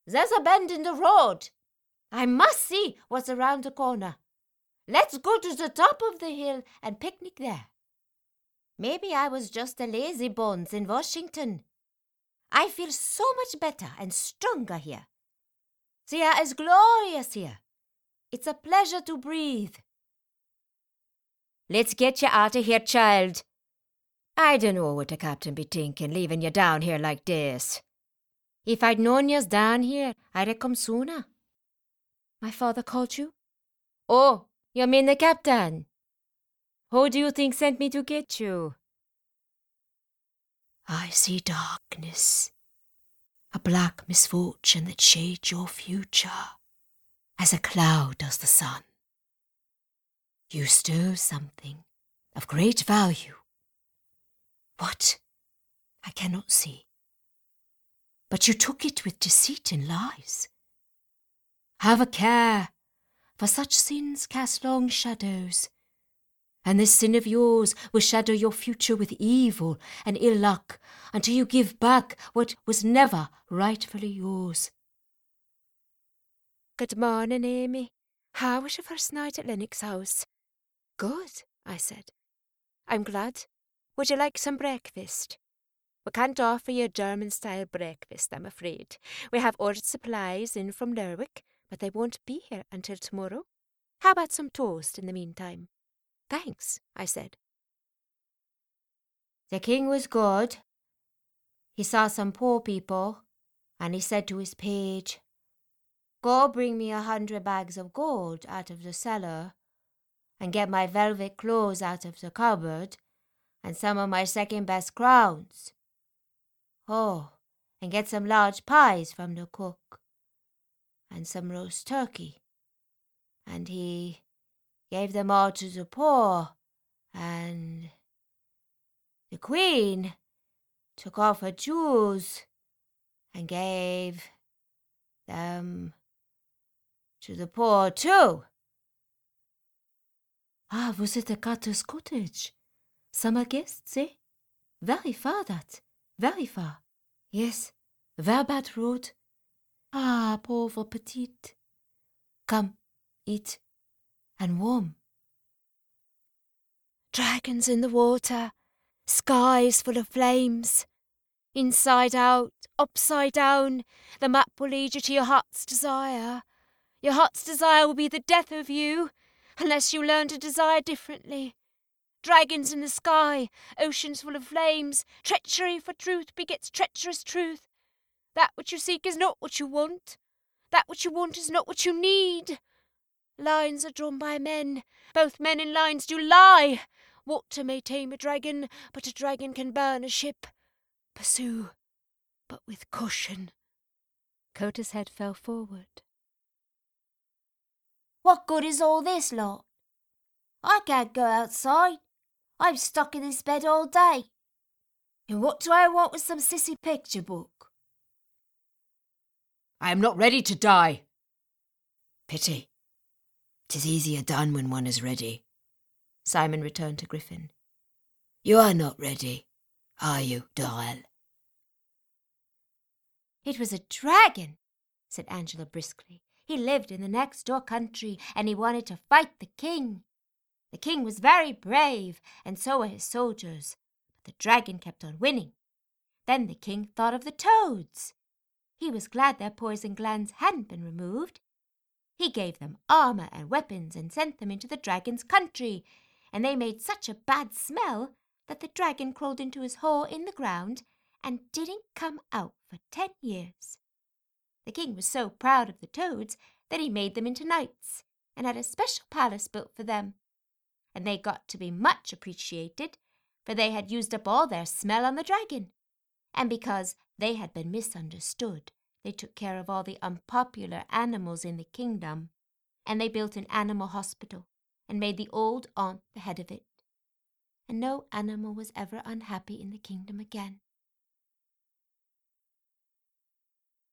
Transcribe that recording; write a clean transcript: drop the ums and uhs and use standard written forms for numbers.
There's a bend in the road. I must see what's around the corner. Let's go to the top of the hill and picnic there. Maybe I was just a lazy bones in Washington. I feel so much better and stronger here. The air is glorious here. It's a pleasure to breathe. Let's get you out of here, child. I dunno what the captain be thinking, leaving you down here like this. If I'd known yous down here, I'd have come sooner. My father called you? Oh, you mean the captain? Who do you think sent me to get you? I see darkness, a black misfortune that shades your future, as a cloud does the sun. You stole something of great value. What? I cannot see. But you took it with deceit and lies. Have a care, for such sins cast long shadows, and this sin of yours will shadow your future with evil and ill luck until you give back what was never rightfully yours. Good morning, Amy. How was your first night at Lennox House? Good, I said. I'm glad. Would you like some breakfast? We can't offer you a German-style breakfast, I'm afraid. We have ordered supplies in from Lerwick, but they won't be here until tomorrow. How about some toast in the meantime? Thanks, I said. The king was good. He saw some poor people, and he said to his page, "Go bring me 100 bags of gold out of the cellar, and get my velvet clothes out of the cupboard, and some of my second-best crowns. Oh, and get some large pies from the cook, and some roast turkey." And he gave them all to the poor, and the queen took off her jewels and gave them to the poor too. Ah, was it a Carter's cottage? Summer guests, eh? Very far, that. Very far. Yes, very bad road. Ah, pauvre petite. Come, eat, and warm. Dragons in the water, skies full of flames. Inside out, upside down, the map will lead you to your heart's desire. Your heart's desire will be the death of you, unless you learn to desire differently. Dragons in the sky, oceans full of flames, treachery for truth begets treacherous truth. That which you seek is not what you want. That which you want is not what you need. Lines are drawn by men. Both men and lines do lie. Water may tame a dragon, but a dragon can burn a ship. Pursue, but with caution. Coda's head fell forward. What good is all this lot? I can't go outside. I'm stuck in this bed all day. And what do I want with some sissy picture book? I am not ready to die. Pity. 'Tis easier done when one is ready. Simon returned to Griffin. You are not ready, are you, Doyle? It was a dragon, said Angela briskly. He lived in the next door country, and he wanted to fight the king. The king was very brave, and so were his soldiers, but the dragon kept on winning. Then the king thought of the toads. He was glad their poison glands hadn't been removed. He gave them armour and weapons and sent them into the dragon's country, and they made such a bad smell that the dragon crawled into his hole in the ground and didn't come out for 10 years. The king was so proud of the toads that he made them into knights and had a special palace built for them. And they got to be much appreciated, for they had used up all their smell on the dragon. And because they had been misunderstood, they took care of all the unpopular animals in the kingdom, and they built an animal hospital and made the old aunt the head of it. And no animal was ever unhappy in the kingdom again.